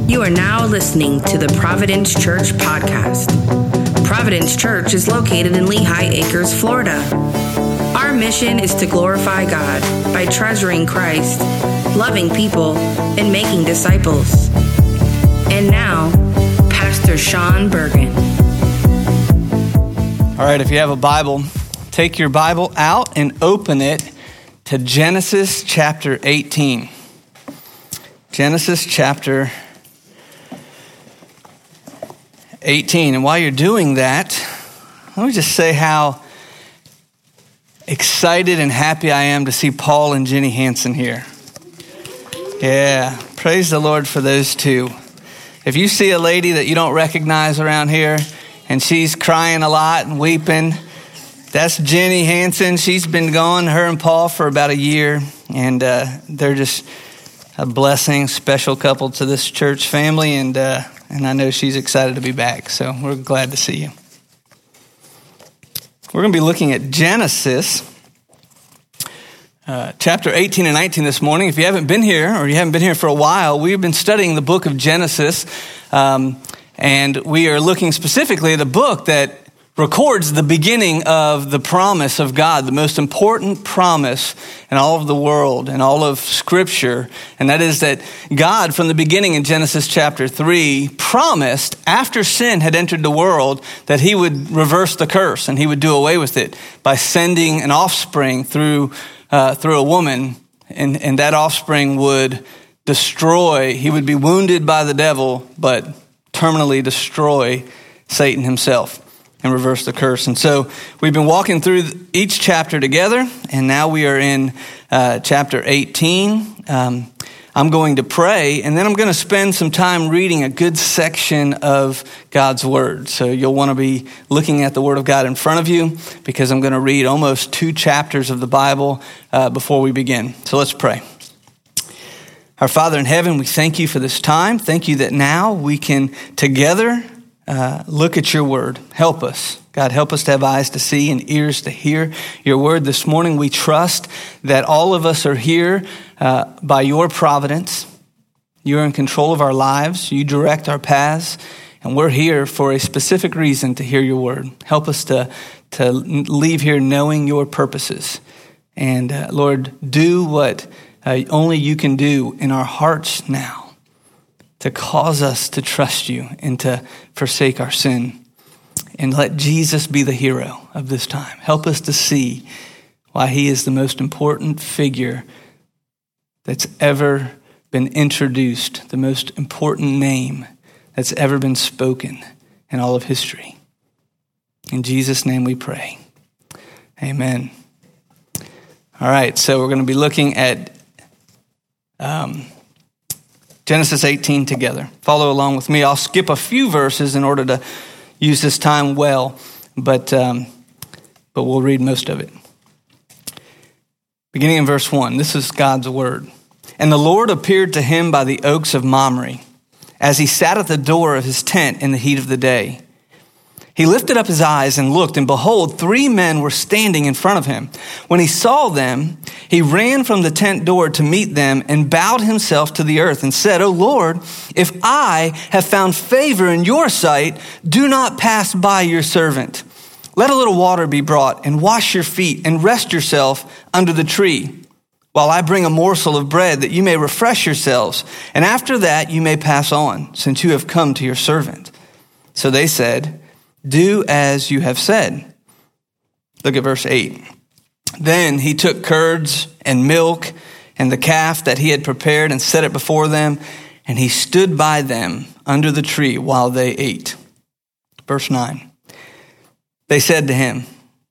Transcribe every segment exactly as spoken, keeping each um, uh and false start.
You are now listening to the Providence Church podcast. Providence Church is located in Lehigh Acres, Florida. Our mission is to glorify God by treasuring Christ, loving people, and making disciples. And now, Pastor Sean Bergen. All right, if you have a Bible, take your Bible out and open it to Genesis chapter eighteen. Genesis chapter eighteen. And while you're doing that, let me just say how excited and happy I am to see Paul and Jenny Hansen here. Yeah, praise the Lord for those two. If you see a lady that you don't recognize around here and she's crying a lot and weeping, that's Jenny Hansen. She's been gone, her and Paul, for about a year, and uh, they're just a blessing, special couple to this church family, and uh, and I know she's excited to be back, so we're glad to see you. We're going to be looking at Genesis uh, chapter eighteen and nineteen this morning. If you haven't been here, or you haven't been here for a while, we've been studying the book of Genesis, um, and we are looking specifically at a book that records the beginning of the promise of God, the most important promise in all of the world and all of Scripture, and that is that God, from the beginning in Genesis chapter three, promised after sin had entered the world that he would reverse the curse and he would do away with it by sending an offspring through uh, through a woman, and, and that offspring would destroy, he would be wounded by the devil, but terminally destroy Satan himself and reverse the curse. And so we've been walking through each chapter together, and now we are in uh, chapter eighteen. Um, I'm going to pray, and then I'm going to spend some time reading a good section of God's Word. So you'll want to be looking at the Word of God in front of you, because I'm going to read almost two chapters of the Bible uh, before we begin. So let's pray. Our Father in heaven, we thank you for this time. Thank you that now we can together Uh, look at your word. Help us. God, help us to have eyes to see and ears to hear your word. This morning, we trust that all of us are here uh, by your providence. You're in control of our lives. You direct our paths. And we're here for a specific reason to hear your word. Help us to, to leave here knowing your purposes. And uh, Lord, do what uh, only you can do in our hearts now, to cause us to trust you and to forsake our sin. And let Jesus be the hero of this time. Help us to see why he is the most important figure that's ever been introduced, the most important name that's ever been spoken in all of history. In Jesus' name we pray. Amen. All right, so we're going to be looking at um, Genesis eighteen together. Follow along with me. I'll skip a few verses in order to use this time well, but um, but we'll read most of it. Beginning in verse one, this is God's word. And the Lord appeared to him by the oaks of Mamre, as he sat at the door of his tent in the heat of the day. He lifted up his eyes and looked, and behold, three men were standing in front of him. When he saw them, he ran from the tent door to meet them and bowed himself to the earth and said, O Lord, if I have found favor in your sight, do not pass by your servant. Let a little water be brought and wash your feet and rest yourself under the tree, while I bring a morsel of bread that you may refresh yourselves. And after that you may pass on, since you have come to your servant. So they said, do as you have said. Look at verse eight. Then he took curds and milk and the calf that he had prepared and set it before them, and he stood by them under the tree while they ate. Verse nine. They said to him,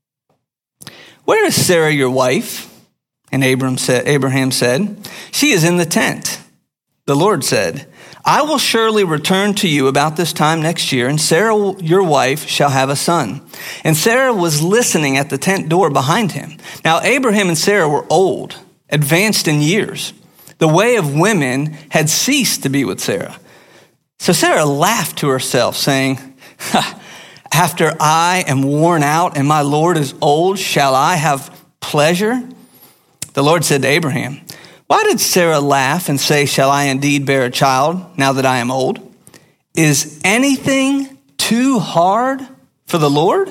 where is Sarah your wife? And Abraham said, Abraham said, she is in the tent. The Lord said, I will surely return to you about this time next year, and Sarah, your wife, shall have a son. And Sarah was listening at the tent door behind him. Now Abraham and Sarah were old, advanced in years. The way of women had ceased to be with Sarah. So Sarah laughed to herself, saying, after I am worn out and my Lord is old, shall I have pleasure? The Lord said to Abraham, Why did Sarah laugh and say, shall I indeed bear a child now that I am old? Is anything too hard for the Lord?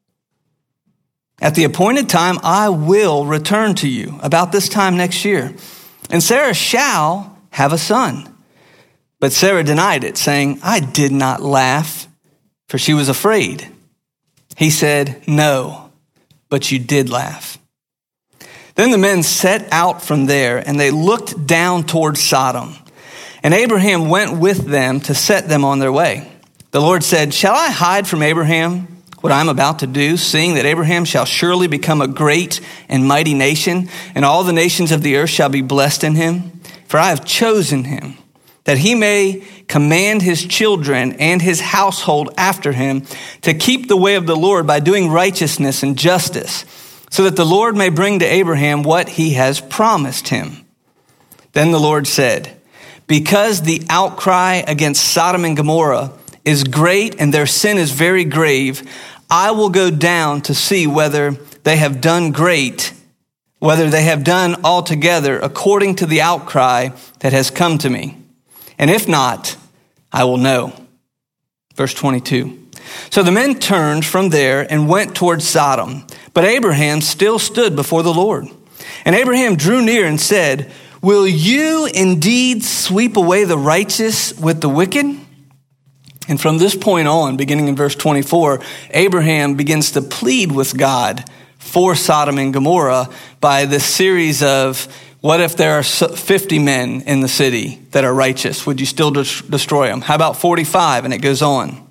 At the appointed time, I will return to you about this time next year, and Sarah shall have a son. But Sarah denied it, saying, I did not laugh, for she was afraid. He said, no, but you did laugh. Then the men set out from there, and they looked down toward Sodom. And Abraham went with them to set them on their way. The Lord said, shall I hide from Abraham what I am about to do, seeing that Abraham shall surely become a great and mighty nation, and all the nations of the earth shall be blessed in him? For I have chosen him, that he may command his children and his household after him to keep the way of the Lord by doing righteousness and justice, so that the Lord may bring to Abraham what he has promised him. Then the Lord said, because the outcry against Sodom and Gomorrah is great and their sin is very grave, I will go down to see whether they have done great, whether they have done altogether according to the outcry that has come to me. And if not, I will know. Verse twenty-two. So the men turned from there and went toward Sodom, but Abraham still stood before the Lord. And Abraham drew near and said, will you indeed sweep away the righteous with the wicked? And from this point on, beginning in verse twenty-four, Abraham begins to plead with God for Sodom and Gomorrah by this series of, what if there are fifty men in the city that are righteous? Would you still destroy them? How about forty-five? And it goes on.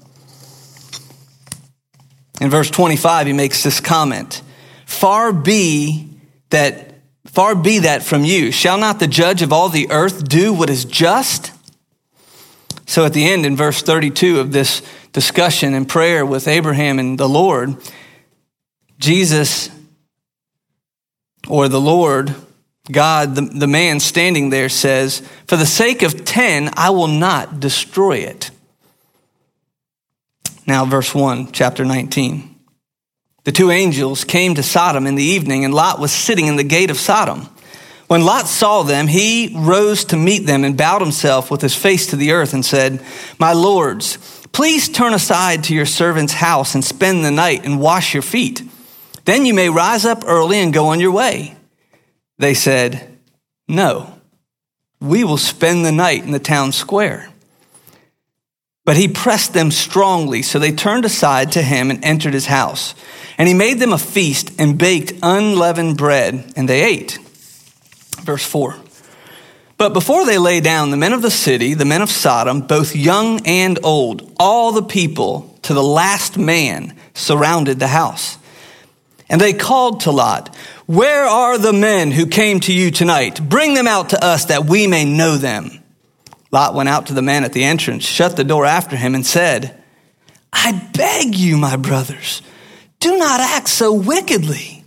In verse twenty-five, he makes this comment, Far be that, far be that from you. Shall not the judge of all the earth do what is just? So at the end, in verse thirty-two of this discussion and prayer with Abraham and the Lord, Jesus, or the Lord, God, the, the man standing there says, for the sake of ten, I will not destroy it. Now, verse one, chapter nineteen. The two angels came to Sodom in the evening, and Lot was sitting in the gate of Sodom. When Lot saw them, he rose to meet them and bowed himself with his face to the earth and said, my lords, please turn aside to your servant's house and spend the night and wash your feet. Then you may rise up early and go on your way. They said, no, we will spend the night in the town square. But he pressed them strongly, so they turned aside to him and entered his house. And he made them a feast and baked unleavened bread, and they ate. Verse four. But before they lay down, the men of the city, the men of Sodom, both young and old, all the people to the last man surrounded the house. And they called to Lot, where are the men who came to you tonight? Bring them out to us that we may know them. Lot went out to the man at the entrance, shut the door after him, and said, I beg you, my brothers, do not act so wickedly.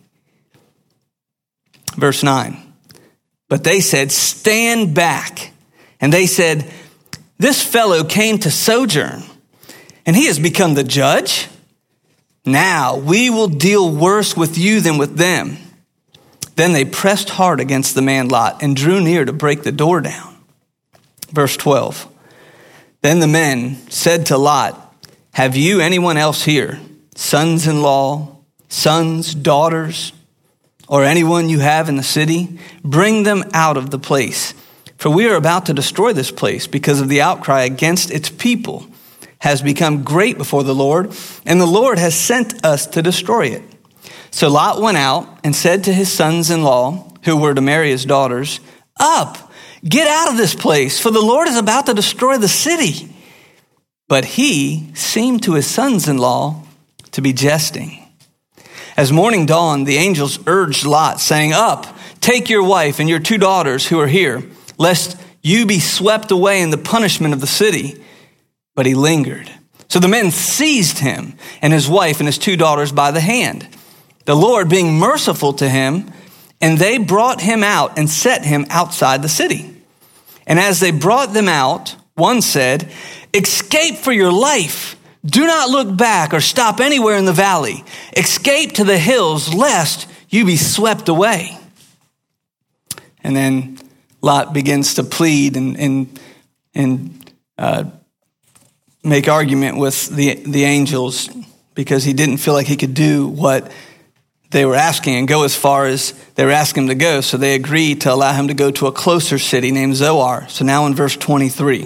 Verse nine. But they said, stand back. And they said, this fellow came to sojourn, and he has become the judge. Now we will deal worse with you than with them. Then they pressed hard against the man Lot and drew near to break the door down. Verse twelve. Then the men said to Lot, have you anyone else here, sons-in-law, sons, daughters, or anyone you have in the city? Bring them out of the place. For we are about to destroy this place because of the outcry against its people has become great before the Lord, and the Lord has sent us to destroy it. So Lot went out and said to his sons-in-law, who were to marry his daughters, up, get out of this place, for the Lord is about to destroy the city. But he seemed to his sons-in-law to be jesting. As morning dawned, the angels urged Lot, saying, up, take your wife and your two daughters who are here, lest you be swept away in the punishment of the city. But he lingered. So the men seized him and his wife and his two daughters by the hand, the Lord being merciful to him, and they brought him out and set him outside the city. And as they brought them out, one said, escape for your life. Do not look back or stop anywhere in the valley. Escape to the hills, lest you be swept away. And then Lot begins to plead and and, and uh, make argument with the, the angels because he didn't feel like he could do what they were asking and go as far as they were asking him to go. So they agreed to allow him to go to a closer city named Zoar. So now in verse twenty-three,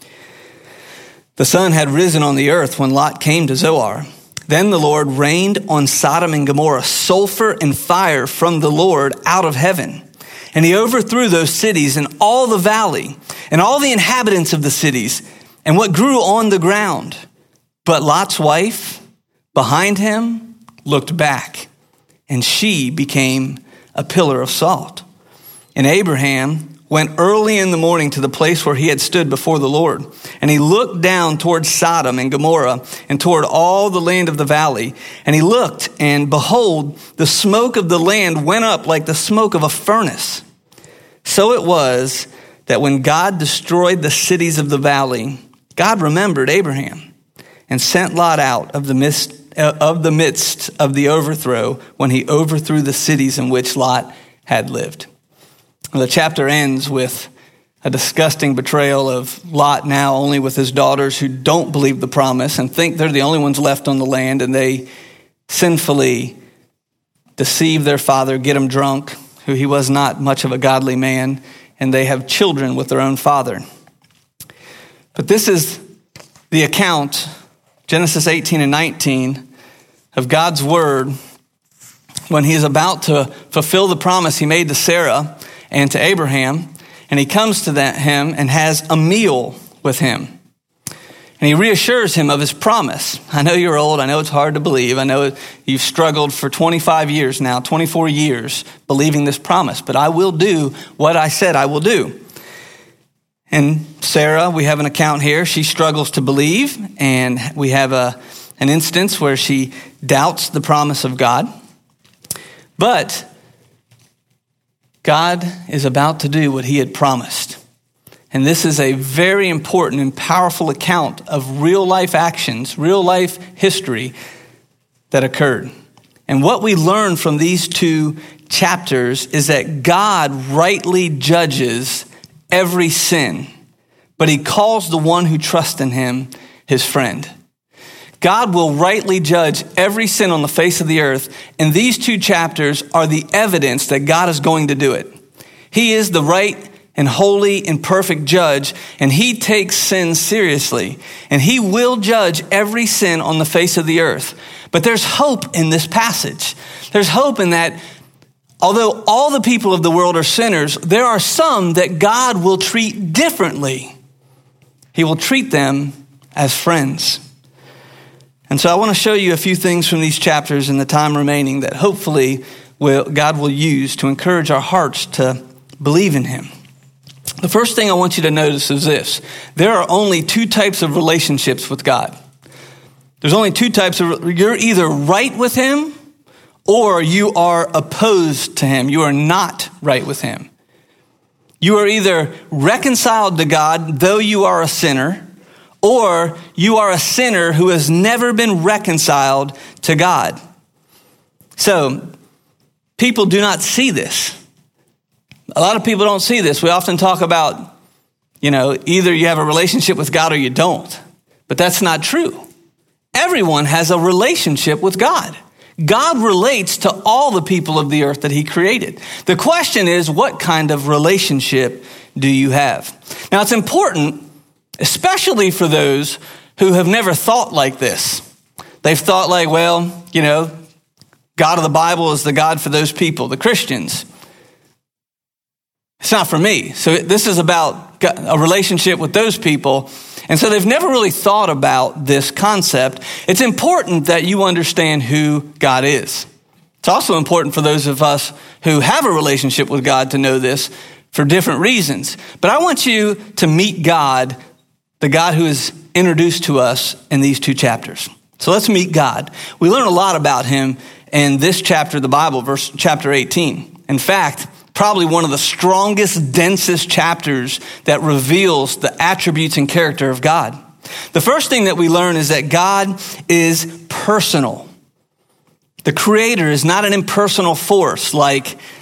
the sun had risen on the earth when Lot came to Zoar. Then the Lord rained on Sodom and Gomorrah sulfur and fire from the Lord out of heaven. And he overthrew those cities and all the valley and all the inhabitants of the cities and what grew on the ground. But Lot's wife behind him looked back, and she became a pillar of salt. And Abraham went early in the morning to the place where he had stood before the Lord. And he looked down toward Sodom and Gomorrah and toward all the land of the valley. And he looked, and behold, the smoke of the land went up like the smoke of a furnace. So it was that when God destroyed the cities of the valley, God remembered Abraham and sent Lot out of the midst of the midst of the overthrow when he overthrew the cities in which Lot had lived. The chapter ends with a disgusting betrayal of Lot, now only with his daughters who don't believe the promise and think they're the only ones left on the land, and they sinfully deceive their father, get him drunk, who he was not much of a godly man, and they have children with their own father. But this is the account, Genesis eighteen and nineteen, of God's word when he is about to fulfill the promise he made to Sarah and to Abraham, and he comes to that him and has a meal with him. And he reassures him of his promise. I know you're old. I know it's hard to believe. I know you've struggled for twenty-five years now, twenty-four years, believing this promise. But I will do what I said I will do. And Sarah, we have an account here. She struggles to believe. And we have a, an instance where she doubts the promise of God. But God is about to do what he had promised. And this is a very important and powerful account of real life actions, real life history that occurred. And what we learn from these two chapters is that God rightly judges every sin, but he calls the one who trusts in him his friend. God will rightly judge every sin on the face of the earth, and these two chapters are the evidence that God is going to do it. He is the right and holy and perfect judge, and he takes sin seriously, and he will judge every sin on the face of the earth. But there's hope in this passage. There's hope in that although all the people of the world are sinners, there are some that God will treat differently. He will treat them as friends. And so I want to show you a few things from these chapters in the time remaining that hopefully will, God will use to encourage our hearts to believe in him. The first thing I want you to notice is this. There are only two types of relationships with God. There's only two types of, you're either right with him or you are opposed to him. You are not right with him. You are either reconciled to God, though you are a sinner, or you are a sinner who has never been reconciled to God. So, people do not see this. A lot of people don't see this. We often talk about, you know, either you have a relationship with God or you don't. But that's not true. Everyone has a relationship with God. God relates to all the people of the earth that he created. The question is, what kind of relationship do you have? Now, it's important, especially for those who have never thought like this. They've thought like, well, you know, God of the Bible is the God for those people, the Christians. It's not for me. So this is about a relationship with those people. And so they've never really thought about this concept. It's important that you understand who God is. It's also important for those of us who have a relationship with God to know this for different reasons. But I want you to meet God, the God who is introduced to us in these two chapters. So let's meet God. We learn a lot about him in this chapter of the Bible, verse chapter eighteen. In fact, probably one of the strongest, densest chapters that reveals the attributes and character of God. The first thing that we learn is that God is personal. The Creator is not an impersonal force like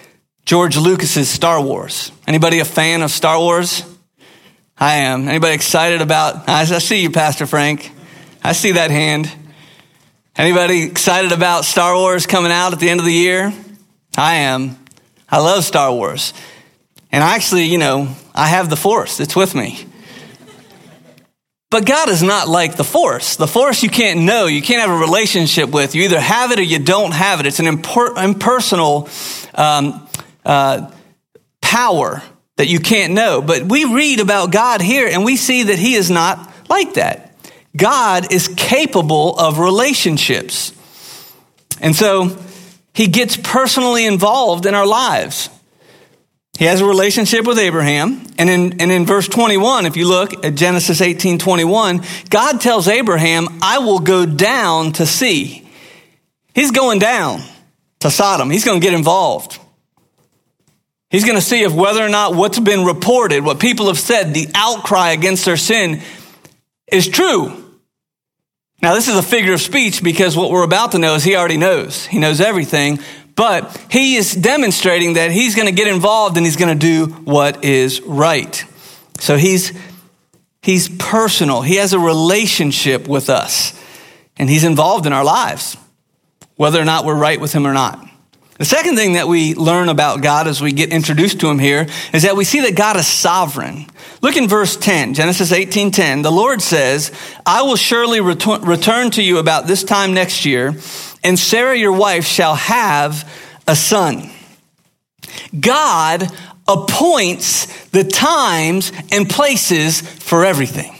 George Lucas's Star Wars. Anybody a fan of Star Wars? I am. Anybody excited about, I see you, Pastor Frank. I see that hand. Anybody excited about Star Wars coming out at the end of the year? I am. I love Star Wars. And actually, you know, I have the Force. It's with me. But God is not like the Force. The Force you can't know. You can't have a relationship with. You either have it or you don't have it. It's an impor- impersonal um, uh, power that you can't know. But we read about God here and we see that he is not like that. God is capable of relationships. And so he gets personally involved in our lives. He has a relationship with Abraham. And in, and in verse twenty-one, if you look at Genesis eighteen twenty-one, God tells Abraham, I will go down to see. He's going down to Sodom. He's going to get involved. He's going to see if whether or not what's been reported, what people have said, the outcry against their sin is true. Now, this is a figure of speech because what we're about to know is he already knows. He knows everything, but he is demonstrating that he's going to get involved and he's going to do what is right. So he's, he's personal. He has a relationship with us and he's involved in our lives, whether or not we're right with him or not. The second thing that we learn about God as we get introduced to him here is that we see that God is sovereign. Look in verse ten, Genesis eighteen ten. The Lord says, I will surely return, return to you about this time next year, and Sarah your wife shall have a son. God appoints the times and places for everything.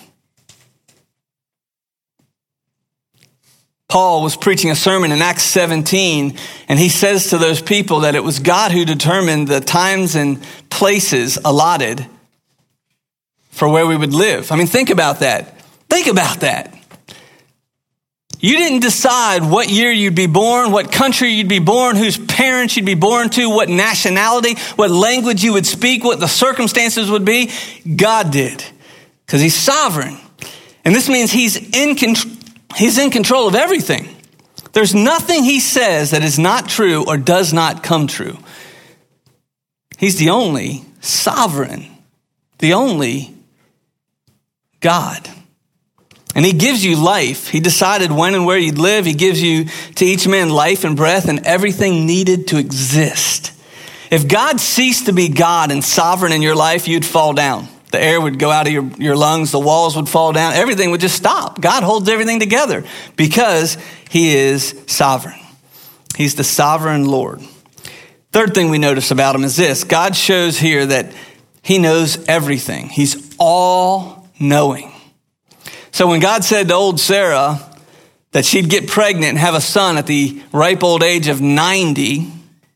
Paul was preaching a sermon in Acts seventeen, and he says to those people that it was God who determined the times and places allotted for where we would live. I mean, think about that. Think about that. You didn't decide what year you'd be born, what country you'd be born, whose parents you'd be born to, what nationality, what language you would speak, what the circumstances would be. God did, because he's sovereign. And this means he's in control. He's in control of everything. There's nothing he says that is not true or does not come true. He's the only sovereign, the only God. And he gives you life. He decided when and where you'd live. He gives you to each man life and breath and everything needed to exist. If God ceased to be God and sovereign in your life, you'd fall down. The air would go out of your, your lungs. The walls would fall down. Everything would just stop. God holds everything together because he is sovereign. He's the sovereign Lord. Third thing we notice about him is this. God shows here that he knows everything. He's all-knowing. So when God said to old Sarah that she'd get pregnant and have a son at the ripe old age of ninety,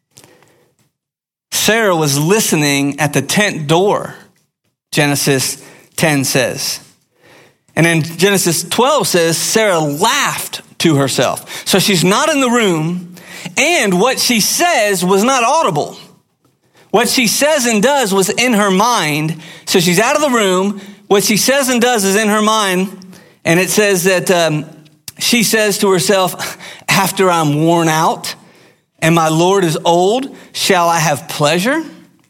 Sarah was listening at the tent door, Genesis ten says. And then Genesis twelve says, Sarah laughed to herself. So she's not in the room, and what she says was not audible. What she says and does was in her mind. So she's out of the room. What she says and does is in her mind. And it says that um, she says to herself, after I'm worn out and my Lord is old, shall I have pleasure?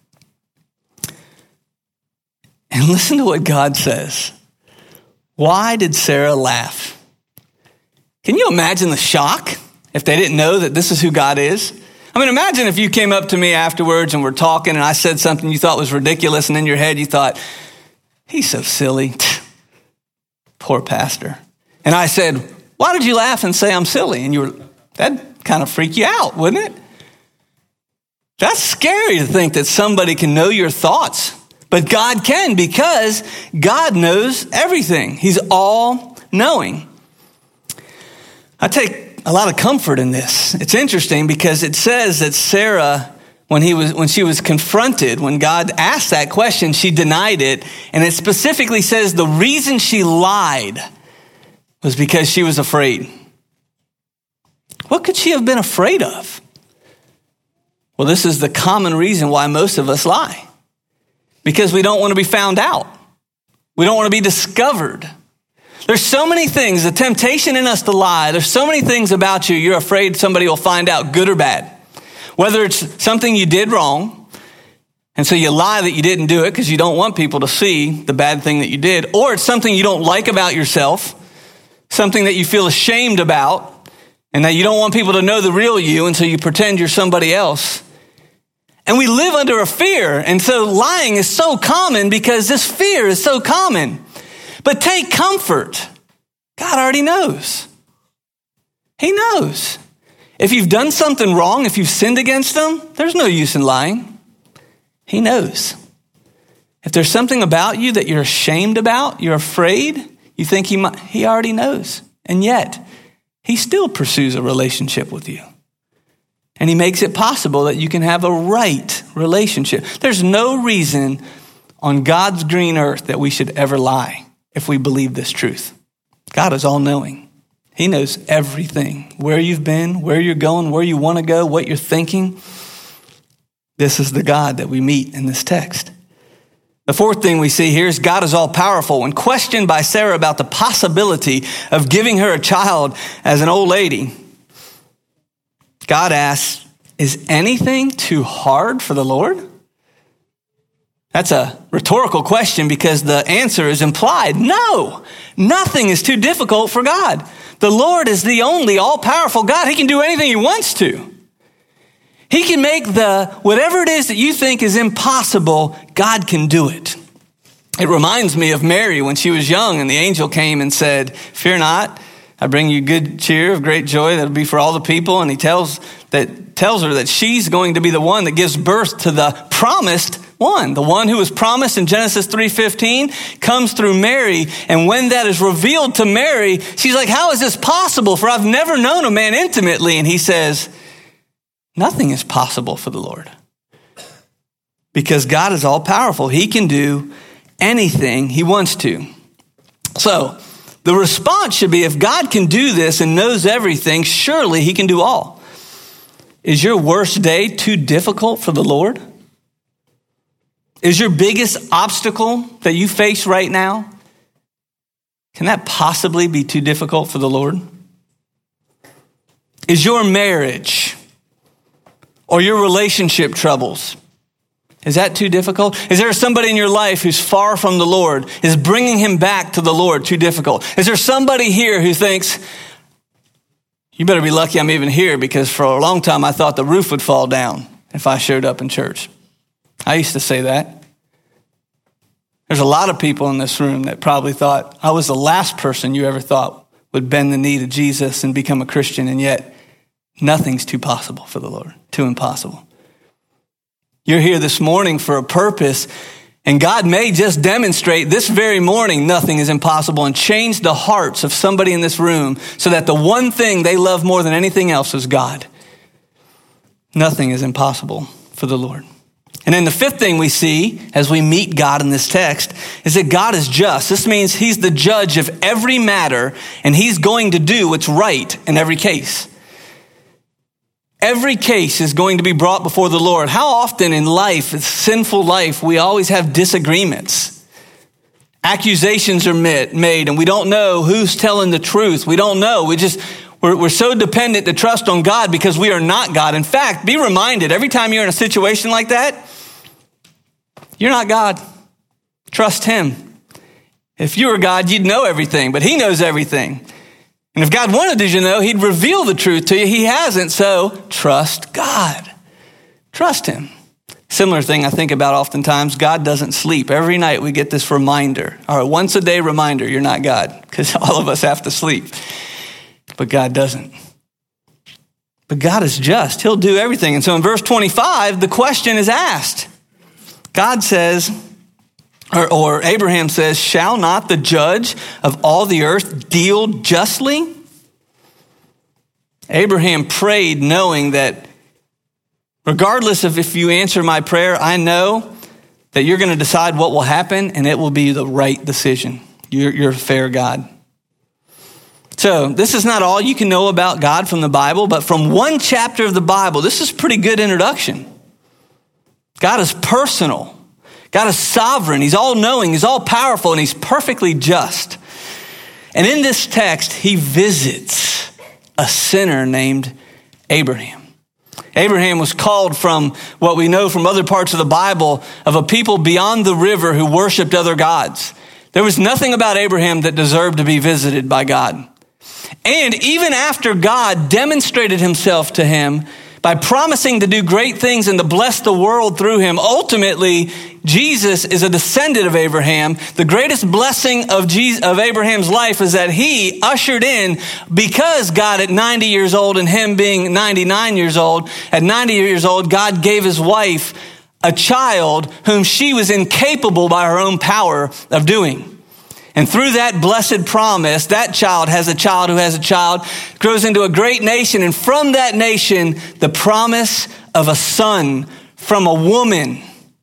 And listen to what God says. Why did Sarah laugh? Can you imagine the shock if they didn't know that this is who God is? I mean, imagine if you came up to me afterwards and we're talking and I said something you thought was ridiculous, and in your head you thought, he's so silly. Poor pastor. And I said, why did you laugh and say I'm silly? And you were, that'd kind of freak you out, wouldn't it? That's scary to think that somebody can know your thoughts. But God can, because God knows everything. He's all knowing. I take a lot of comfort in this. It's interesting because it says that Sarah, when he was, when she was confronted, when God asked that question, she denied it. And it specifically says the reason she lied was because she was afraid. What could she have been afraid of? Well, this is the common reason why most of us lie. Because we don't want to be found out. We don't want to be discovered. There's so many things, the temptation in us to lie. There's so many things about you you're afraid somebody will find out, good or bad. Whether it's something you did wrong, And so you lie that you didn't do it because you don't want people to see the bad thing that you did. Or it's something you don't like about yourself, something that you feel ashamed about, and that you don't want people to know the real you, and so you pretend you're somebody else. And we live under a fear, and so lying is so common because this fear is so common. But take comfort. God already knows. He knows. If you've done something wrong, if you've sinned against him, there's no use in lying. He knows. If there's something about you that you're ashamed about, you're afraid, you think he might, he already knows. And yet, he still pursues a relationship with you. And he makes it possible that you can have a right relationship. There's no reason on God's green earth that we should ever lie if we believe this truth. God is all-knowing. He knows everything, where you've been, where you're going, where you want to go, what you're thinking. This is the God that we meet in this text. The fourth thing we see here is God is all-powerful. When questioned by Sarah about the possibility of giving her a child as an old lady, God asks, is anything too hard for the Lord? That's a rhetorical question because the answer is implied. No, nothing is too difficult for God. The Lord is the only all-powerful God. He can do anything he wants to. He can make the, whatever it is that you think is impossible, God can do it. It reminds me of Mary when she was young and the angel came and said, fear not, I bring you good cheer of great joy that'll be for all the people. And he tells that tells her that she's going to be the one that gives birth to the promised one. The one who was promised in Genesis three fifteen comes through Mary. And when that is revealed to Mary, she's like, how is this possible? For I've never known a man intimately. And he says, nothing is possible for the Lord. Because God is all powerful. He can do anything he wants to. So the response should be, if God can do this and knows everything, surely he can do all. Is your worst day too difficult for the Lord? Is your biggest obstacle that you face right now, can that possibly be too difficult for the Lord? Is your marriage or your relationship troubles, is that too difficult? Is there somebody in your life who's far from the Lord? Is bringing him back to the Lord too difficult? Is there somebody here who thinks, you better be lucky I'm even here because for a long time I thought the roof would fall down if I showed up in church. I used to say that. There's a lot of people in this room that probably thought I was the last person you ever thought would bend the knee to Jesus and become a Christian, and yet nothing's too possible for the Lord, too impossible. You're here this morning for a purpose, and God may just demonstrate this very morning nothing is impossible and change the hearts of somebody in this room so that the one thing they love more than anything else is God. Nothing is impossible for the Lord. And then the fifth thing we see as we meet God in this text is that God is just. This means he's the judge of every matter, and he's going to do what's right in every case. Every case is going to be brought before the Lord. How often in life, sinful life, we always have disagreements. Accusations are made, and we don't know who's telling the truth. We don't know. We just, we're, we're so dependent to trust on God because we are not God. In fact, be reminded, every time you're in a situation like that, you're not God. Trust him. If you were God, you'd know everything, but he knows everything. And if God wanted you to know, he'd reveal the truth to you. He hasn't, so trust God. Trust him. Similar thing I think about oftentimes, God doesn't sleep. Every night we get this reminder, or once a day reminder, you're not God, because all of us have to sleep. But God doesn't. But God is just. He'll do everything. And so in verse twenty-five, the question is asked. God says, Or, or Abraham says, shall not the judge of all the earth deal justly? Abraham prayed knowing that regardless of if you answer my prayer, I know that you're going to decide what will happen and it will be the right decision. You're, you're a fair God. So this is not all you can know about God from the Bible, but from one chapter of the Bible, this is a pretty good introduction. God is personal. God is sovereign. He's all-knowing. He's all-powerful, and he's perfectly just. And in this text, he visits a sinner named Abraham. Abraham was called from what we know from other parts of the Bible of a people beyond the river who worshiped other gods. There was nothing about Abraham that deserved to be visited by God. And even after God demonstrated himself to him by promising to do great things and to bless the world through him, ultimately, Jesus is a descendant of Abraham. The greatest blessing of Jesus, of Abraham's life is that he ushered in, because God at ninety years old and him being ninety-nine years old, at ninety years old, God gave his wife a child whom she was incapable by her own power of doing. And through that blessed promise, that child has a child who has a child, grows into a great nation. And from that nation, the promise of a son from a woman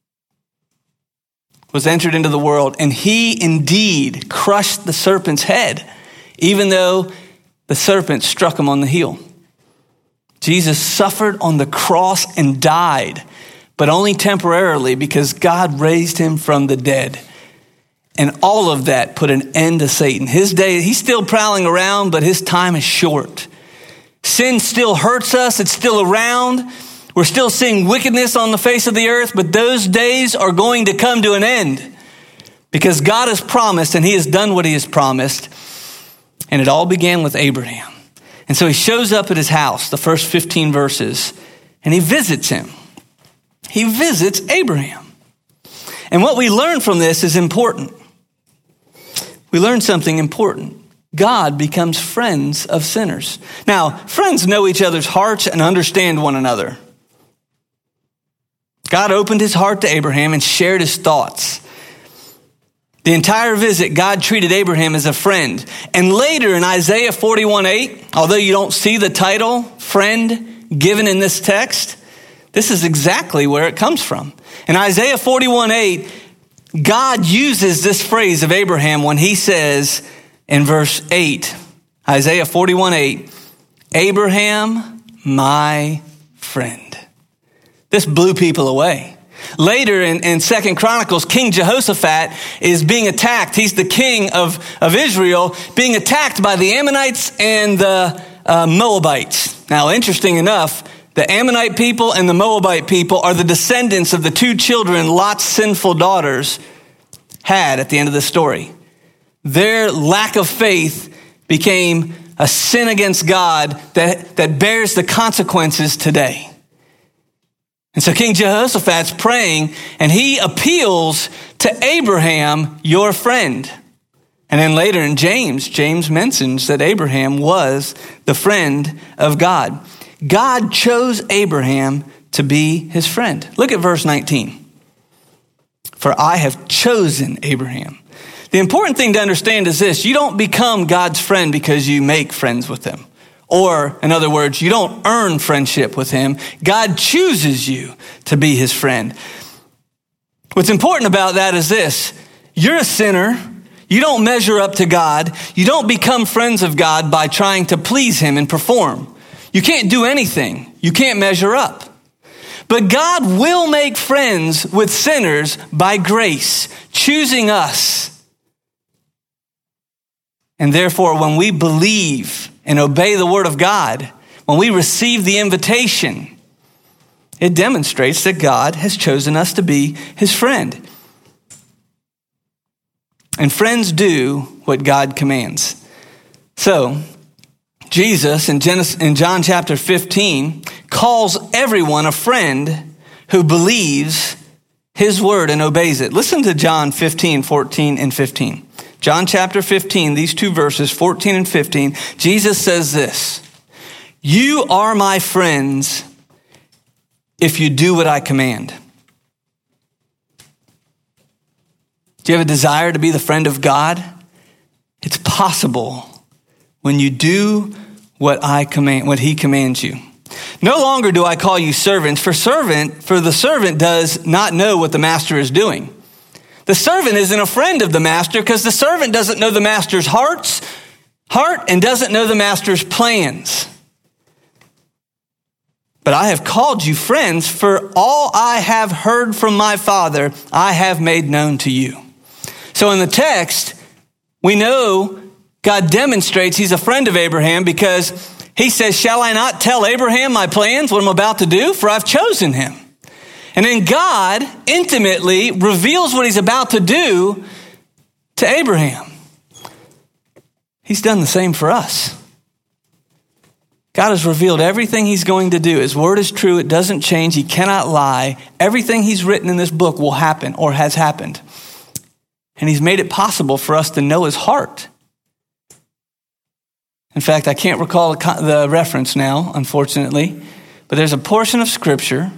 was entered into the world. And he indeed crushed the serpent's head, even though the serpent struck him on the heel. Jesus suffered on the cross and died, but only temporarily, because God raised him from the dead. And all of that put an end to Satan. His day, he's still prowling around, but his time is short. Sin still hurts us. It's still around. We're still seeing wickedness on the face of the earth, but those days are going to come to an end because God has promised and he has done what he has promised. And it all began with Abraham. And so he shows up at his house, the first fifteen verses, and he visits him. He visits Abraham. And what we learn from this is important. We learn something important. God becomes friends of sinners. Now, friends know each other's hearts and understand one another. God opened his heart to Abraham and shared his thoughts. The entire visit, God treated Abraham as a friend. And later in Isaiah forty-one eight, although you don't see the title, friend, given in this text, this is exactly where it comes from. In Isaiah forty-one eight, God uses this phrase of Abraham when he says in verse eight, Isaiah forty-one eight, Abraham, my friend. This blew people away. Later in, in Second Chronicles, King Jehoshaphat is being attacked. He's the king of, of Israel, being attacked by the Ammonites and the uh, Moabites. Now, interesting enough, the Ammonite people and the Moabite people are the descendants of the two children Lot's sinful daughters had at the end of the story. Their lack of faith became a sin against God that, that bears the consequences today. And so King Jehoshaphat's praying, and he appeals to Abraham, your friend. And then later in James, James mentions that Abraham was the friend of God. God chose Abraham to be his friend. Look at verse nineteen. For I have chosen Abraham. The important thing to understand is this: you don't become God's friend because you make friends with him. Or, in other words, you don't earn friendship with him. God chooses you to be his friend. What's important about that is this: you're a sinner. You don't measure up to God. You don't become friends of God by trying to please him and perform. You can't do anything. You can't measure up. But God will make friends with sinners by grace, choosing us. And therefore, when we believe and obey the word of God, when we receive the invitation, it demonstrates that God has chosen us to be his friend. And friends do what God commands. So, Jesus in, Genesis, in John chapter fifteen calls everyone a friend who believes his word and obeys it. Listen to John fifteen, fourteen and fifteen. John chapter fifteen, these two verses, fourteen and fifteen, Jesus says this: you are my friends if you do what I command. Do you have a desire to be the friend of God? It's possible when you do what I command, what he commands you. No longer do I call you servants, for servant, for the servant does not know what the master is doing. The servant isn't a friend of the master because the servant doesn't know the master's hearts, heart and doesn't know the master's plans. But I have called you friends, for all I have heard from my Father, I have made known to you. So in the text, we know God demonstrates he's a friend of Abraham because he says, shall I not tell Abraham my plans, what I'm about to do? For I've chosen him. And then God intimately reveals what he's about to do to Abraham. He's done the same for us. God has revealed everything he's going to do. His word is true. It doesn't change. He cannot lie. Everything he's written in this book will happen or has happened. And he's made it possible for us to know his heart. In fact, I can't recall the reference now, unfortunately, but there's a portion of scripture.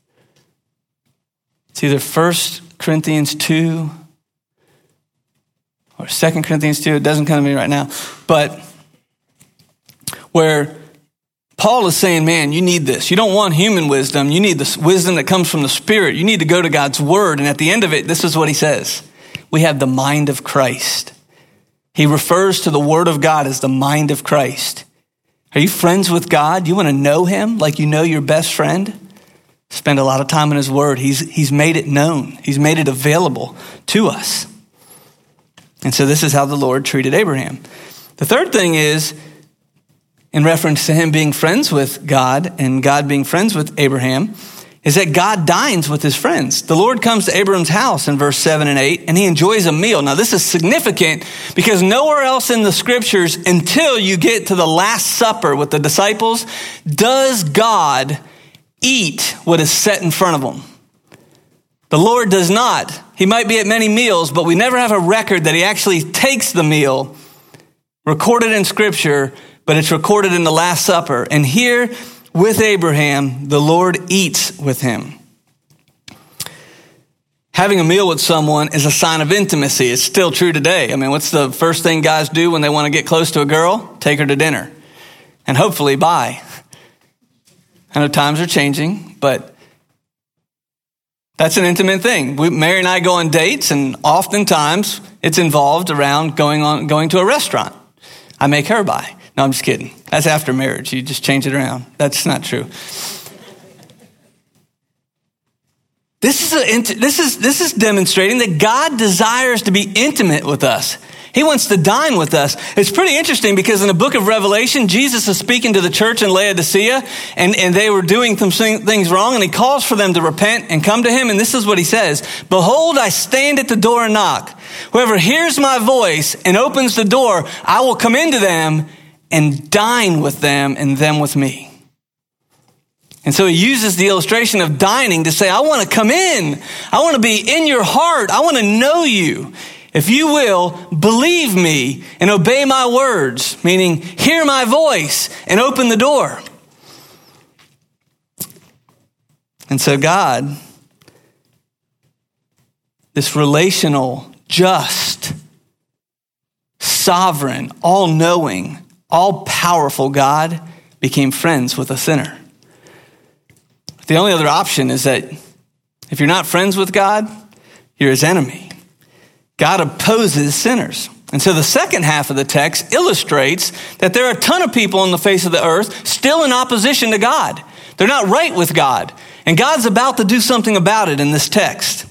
It's either First Corinthians two or Second Corinthians two. It doesn't come to me right now. But where Paul is saying, man, you need this. You don't want human wisdom. You need this wisdom that comes from the Spirit. You need to go to God's word. And at the end of it, this is what he says. We have the mind of Christ. He refers to the word of God as the mind of Christ. Are you friends with God? You want to know him like you know your best friend? Spend a lot of time in his word. He's, he's made it known. He's made it available to us. And so this is how the Lord treated Abraham. The third thing is, in reference to him being friends with God and God being friends with Abraham, is that God dines with his friends. The Lord comes to Abraham's house in verse seven and eight, and he enjoys a meal. Now, this is significant because nowhere else in the scriptures, until you get to the Last Supper with the disciples, does God eat what is set in front of him. The Lord does not. He might be at many meals, but we never have a record that he actually takes the meal, recorded in scripture, but it's recorded in the Last Supper. And here with Abraham, the Lord eats with him. Having a meal with someone is a sign of intimacy. It's still true today. I mean, what's the first thing guys do when they want to get close to a girl? Take her to dinner. And hopefully buy. I know times are changing, but that's an intimate thing. We, Mary and I go on dates, and oftentimes it's involved around going on going to a restaurant. I make her buy. No, I'm just kidding. That's after marriage. You just change it around. That's not true. This is a, this is this is demonstrating that God desires to be intimate with us. He wants to dine with us. It's pretty interesting because in the book of Revelation, Jesus is speaking to the church in Laodicea, and, and they were doing some things wrong, and he calls for them to repent and come to him. And this is what he says: behold, I stand at the door and knock. Whoever hears my voice and opens the door, I will come into them and dine with them and them with me. And so he uses the illustration of dining to say, I want to come in. I want to be in your heart. I want to know you. If you will, believe me and obey my words, meaning hear my voice and open the door. And so God, this relational, just, sovereign, all-knowing, all-powerful God became friends with a sinner. The only other option is that if you're not friends with God, you're his enemy. God opposes sinners. And so the second half of the text illustrates that there are a ton of people on the face of the earth still in opposition to God. They're not right with God. And God's about to do something about it in this text.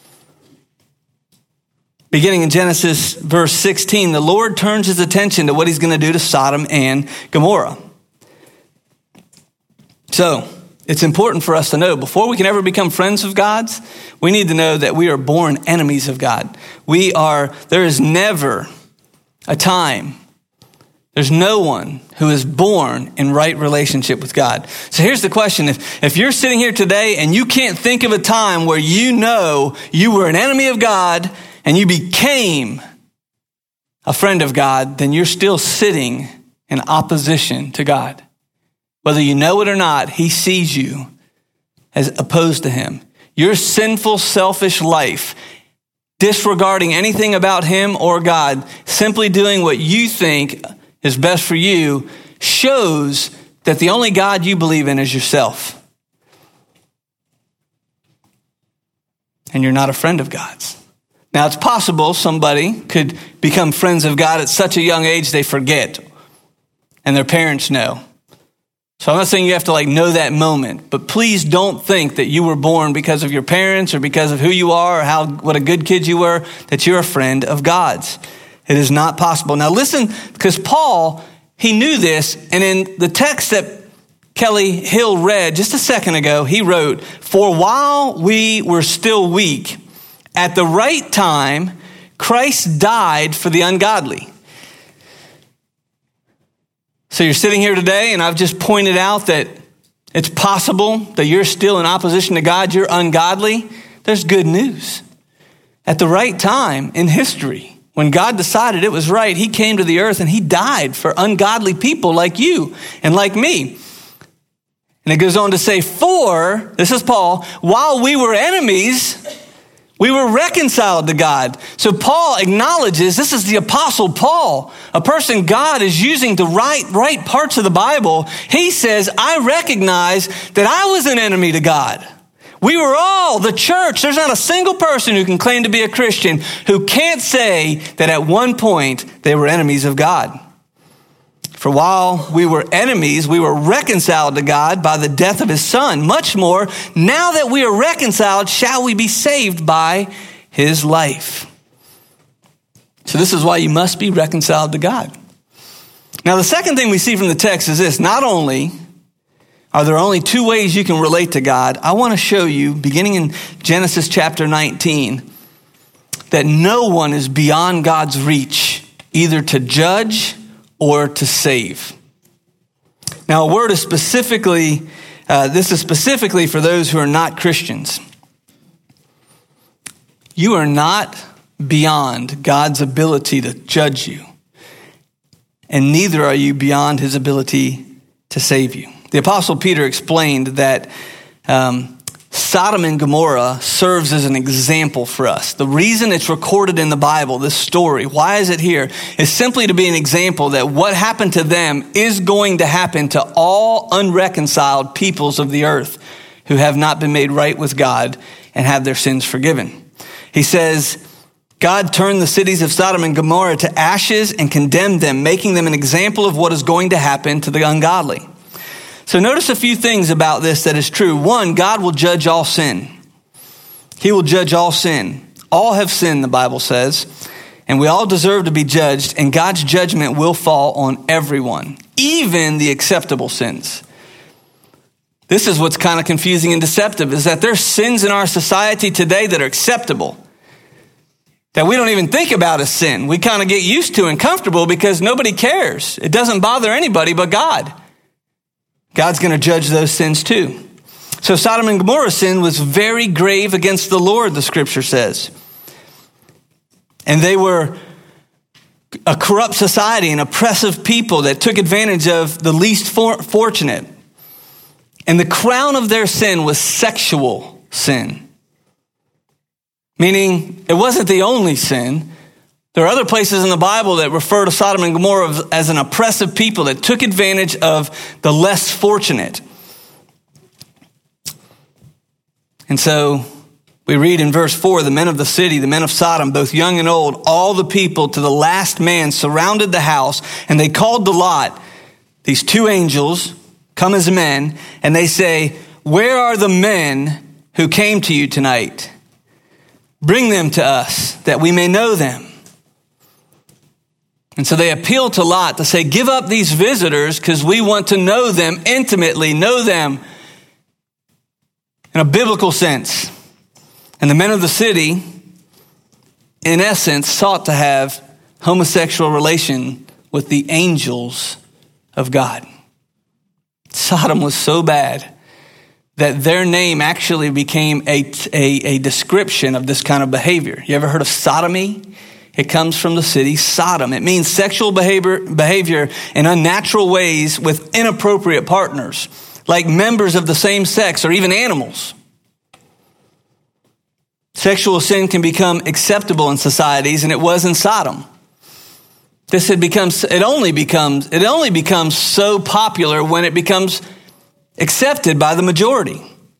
Beginning in Genesis verse sixteen, the Lord turns his attention to what he's going to do to Sodom and Gomorrah. So, it's important for us to know, before we can ever become friends of God's, we need to know that we are born enemies of God. We are, there is never a time, there's no one who is born in right relationship with God. So here's the question. If, if you're sitting here today and you can't think of a time where you know you were an enemy of God and you became a friend of God, then you're still sitting in opposition to God. Whether you know it or not, he sees you as opposed to him. Your sinful, selfish life, disregarding anything about him or God, simply doing what you think is best for you, shows that the only God you believe in is yourself. And you're not a friend of God's. Now, it's possible somebody could become friends of God at such a young age they forget, and their parents know. So I'm not saying you have to like know that moment, but please don't think that you were born because of your parents or because of who you are or how what a good kid you were, that you're a friend of God's. It is not possible. Now listen, because Paul he knew this. And in the text that Kelly Hill read just a second ago, he wrote, "For while we were still weak, at the right time, Christ died for the ungodly." So you're sitting here today, and I've just pointed out that it's possible that you're still in opposition to God, you're ungodly. There's good news. At the right time in history, when God decided it was right, he came to the earth and he died for ungodly people like you and like me. And it goes on to say, "For," this is Paul, "while we were enemies, we were reconciled to God." So Paul acknowledges, this is the Apostle Paul, a person God is using to write, write parts of the Bible. He says, I recognize that I was an enemy to God. We were all, the church, there's not a single person who can claim to be a Christian who can't say that at one point they were enemies of God. For while we were enemies, we were reconciled to God by the death of his son. Much more, now that we are reconciled, shall we be saved by his life. So this is why you must be reconciled to God. Now, the second thing we see from the text is this. Not only are there only two ways you can relate to God, I want to show you, beginning in Genesis chapter nineteen, that no one is beyond God's reach, either to judge or to save. Now, a word is specifically, uh, this is specifically for those who are not Christians. You are not beyond God's ability to judge you, and neither are you beyond his ability to save you. The Apostle Peter explained that um, Sodom and Gomorrah serves as an example for us. The reason it's recorded in the Bible, this story, why is it here, is simply to be an example that what happened to them is going to happen to all unreconciled peoples of the earth who have not been made right with God and have their sins forgiven. He says, God turned the cities of Sodom and Gomorrah to ashes and condemned them, making them an example of what is going to happen to the ungodly. So notice a few things about this that is true. One, God will judge all sin. He will judge all sin. All have sinned, the Bible says, and we all deserve to be judged, and God's judgment will fall on everyone, even the acceptable sins. This is what's kind of confusing and deceptive, is that there's sins in our society today that are acceptable, that we don't even think about as sin. We kind of get used to and comfortable because nobody cares. It doesn't bother anybody but God. God's going to judge those sins too. So Sodom and Gomorrah's sin was very grave against the Lord, the scripture says. And they were a corrupt society, an oppressive people that took advantage of the least for- fortunate. And the crown of their sin was sexual sin. Meaning it wasn't the only sin. There are other places in the Bible that refer to Sodom and Gomorrah as an oppressive people that took advantage of the less fortunate. And so we read in verse four, the men of the city, the men of Sodom, both young and old, all the people to the last man surrounded the house, and they called to Lot. These two angels come as men, and they say, "Where are the men who came to you tonight? Bring them to us that we may know them." And so they appeal to Lot to say, give up these visitors because we want to know them intimately, know them in a biblical sense. And the men of the city, in essence, sought to have homosexual relation with the angels of God. Sodom was so bad that their name actually became a, a, a description of this kind of behavior. You ever heard of sodomy? It comes from the city Sodom. It means sexual behavior, behavior in unnatural ways with inappropriate partners, like members of the same sex or even animals. Sexual sin can become acceptable in societies, and it was in Sodom. This had become, it only becomes, it only becomes so popular when it becomes accepted by the majority.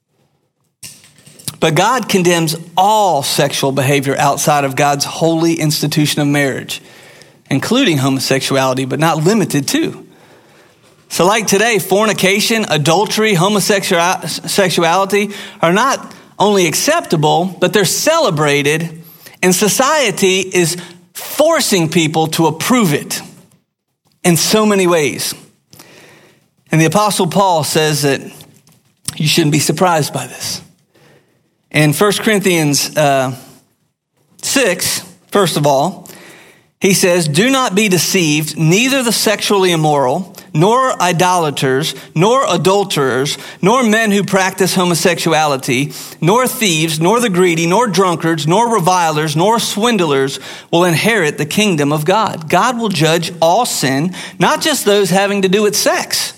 But God condemns all sexual behavior outside of God's holy institution of marriage, including homosexuality, but not limited to. So like today, fornication, adultery, homosexuality are not only acceptable, but they're celebrated, and society is forcing people to approve it. in so many ways. And the Apostle Paul says that you shouldn't be surprised by this. In First Corinthians uh, six, first of all, he says, do not be deceived, neither the sexually immoral, nor idolaters, nor adulterers, nor men who practice homosexuality, nor thieves, nor the greedy, nor drunkards, nor revilers, nor swindlers will inherit the kingdom of God. God will judge all sin, not just those having to do with sex.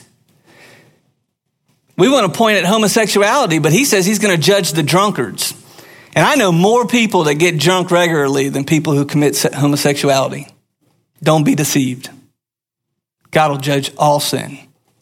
We want to point at homosexuality, but he says he's going to judge the drunkards. And I know more people that get drunk regularly than people who commit homosexuality. Don't be deceived. God will judge all sin.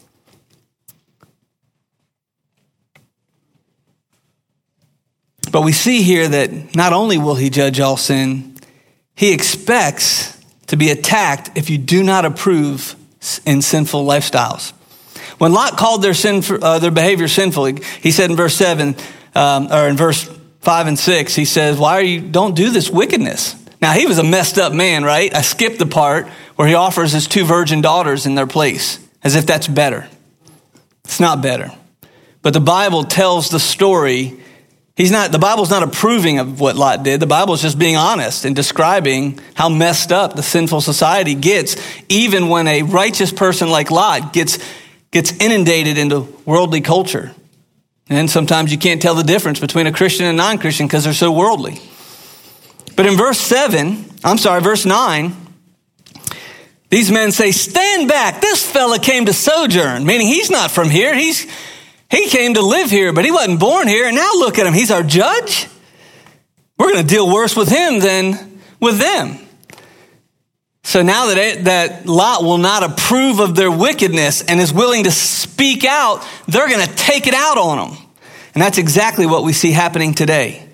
But we see here that not only will he judge all sin, he expects to be attacked if you do not approve in sinful lifestyles. When Lot called their sin, uh, their behavior sinful, he said in verse seven, um, or in verse five and six, he says, "Why are you? Don't do this wickedness." Now he was a messed up man, right? I skipped the part where he offers his two virgin daughters in their place, as if that's better. It's not better. But the Bible tells the story. He's not. The Bible's not approving of what Lot did. The Bible's just being honest and describing how messed up the sinful society gets, even when a righteous person like Lot gets gets inundated into worldly culture. And then sometimes you can't tell the difference between a Christian and non-Christian because they're so worldly. But in verse seven, I'm sorry, verse nine, these men say, "Stand back, this fella came to sojourn," meaning he's not from here. He's He came to live here, but he wasn't born here. And now look at him, he's our judge. We're going to deal worse with him than with them. So now that, it, that Lot will not approve of their wickedness and is willing to speak out, they're going to take it out on them. And that's exactly what we see happening today.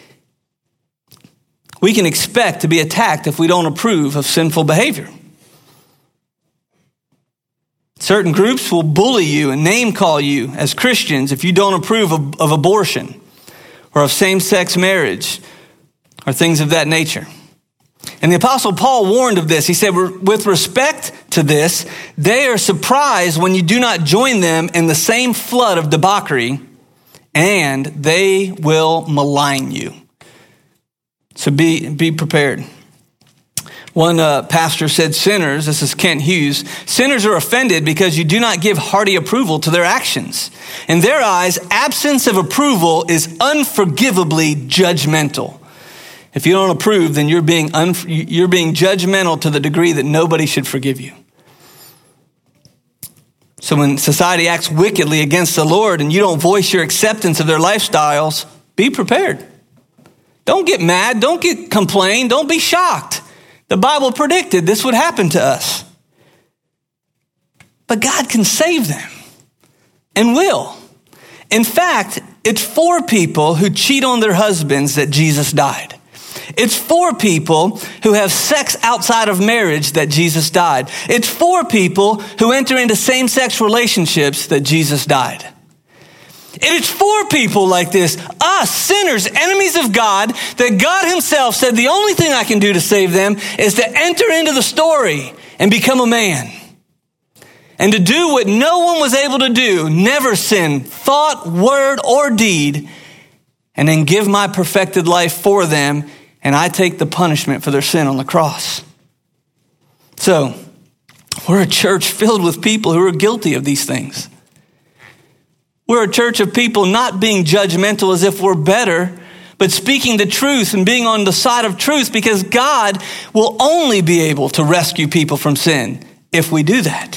We can expect to be attacked if we don't approve of sinful behavior. Certain groups will bully you and name call you as Christians if you don't approve of, of abortion or of same-sex marriage or things of that nature. And the Apostle Paul warned of this. He said, with respect to this, they are surprised when you do not join them in the same flood of debauchery, and they will malign you. So be, be prepared. One uh, pastor said, sinners, this is Kent Hughes, sinners are offended because you do not give hearty approval to their actions. In their eyes, absence of approval is unforgivably judgmental. If you don't approve, then you're being un- you're being judgmental to the degree that nobody should forgive you. So when society acts wickedly against the Lord and you don't voice your acceptance of their lifestyles, be prepared. Don't get mad. Don't get complain. Don't be shocked. The Bible predicted this would happen to us. But God can save them and will. In fact, it's for people who cheat on their husbands that Jesus died. It's for people who have sex outside of marriage that Jesus died. It's for people who enter into same-sex relationships that Jesus died. It is for people like this, us sinners, enemies of God, that God himself said the only thing I can do to save them is to enter into the story and become a man. And to do what no one was able to do, never sin, thought, word, or deed, and then give my perfected life for them, and I take the punishment for their sin on the cross. So, we're a church filled with people who are guilty of these things. We're a church of people not being judgmental as if we're better, but speaking the truth and being on the side of truth, because God will only be able to rescue people from sin if we do that.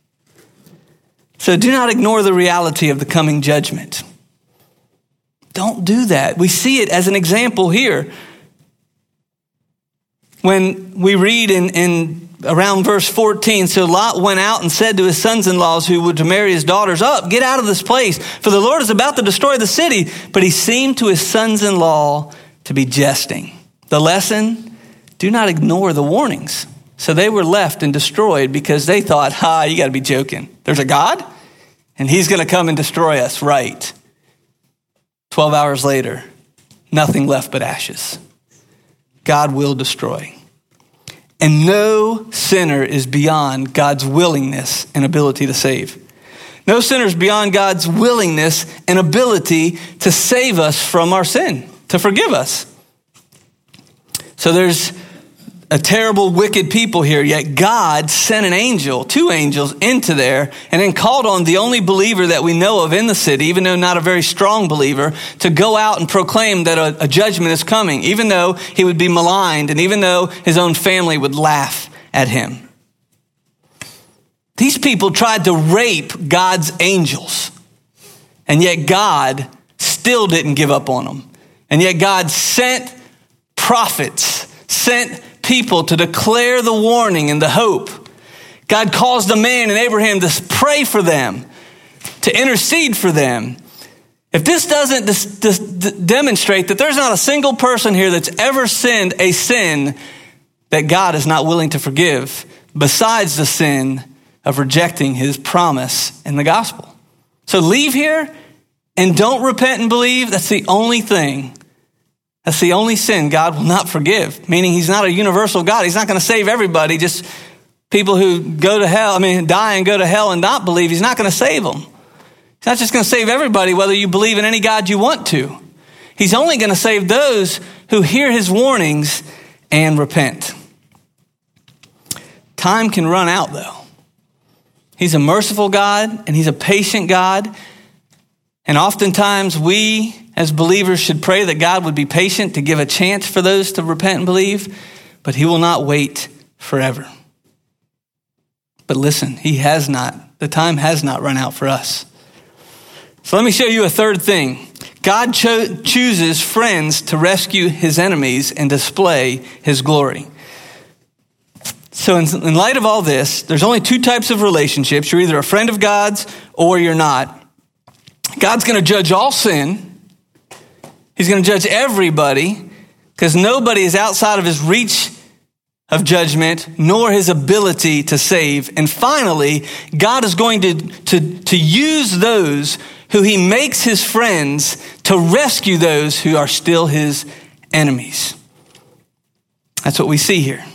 So do not ignore the reality of the coming judgment. Don't do that. We see it as an example here. When we read in, in around verse fourteen, so Lot went out and said to his sons-in-laws who would to marry his daughters, "Up, get out of this place, for the Lord is about to destroy the city." But he seemed to his sons-in-law to be jesting. The lesson, do not ignore the warnings. So they were left and destroyed because they thought, ha, you got to be joking. There's a God and he's going to come and destroy us, right? Twelve hours later, nothing left but ashes. God will destroy. And no sinner is beyond God's willingness and ability to save. No sinner is beyond God's willingness and ability to save us from our sin, to forgive us. So there's a terrible, wicked people here, yet God sent an angel, two angels, into there and then called on the only believer that we know of in the city, even though not a very strong believer, to go out and proclaim that a, a judgment is coming, even though he would be maligned and even though his own family would laugh at him. These people tried to rape God's angels, and yet God still didn't give up on them. And yet God sent prophets, sent people to declare the warning and the hope. God caused a man in Abraham to pray for them, to intercede for them. If this doesn't dis- dis- demonstrate that there's not a single person here that's ever sinned a sin that God is not willing to forgive, besides the sin of rejecting his promise in the gospel. So leave here and don't repent and believe. That's the only thing. That's the only sin God will not forgive, meaning he's not a universal God. He's not going to save everybody, just people who go to hell, I mean, die and go to hell and not believe. He's not going to save them. He's not just going to save everybody, whether you believe in any God you want to. He's only going to save those who hear his warnings and repent. Time can run out, though. He's a merciful God and he's a patient God. And oftentimes we as believers should pray that God would be patient to give a chance for those to repent and believe, but he will not wait forever. But listen, he has not, the time has not run out for us. So let me show you a third thing. God cho- chooses friends to rescue his enemies and display his glory. So in, in light of all this, there's only two types of relationships. You're either a friend of God's or you're not. God's going to judge all sin. He's going to judge everybody because nobody is outside of his reach of judgment, nor his ability to save. And finally, God is going to, to, to use those who he makes his friends to rescue those who are still his enemies. That's what we see here.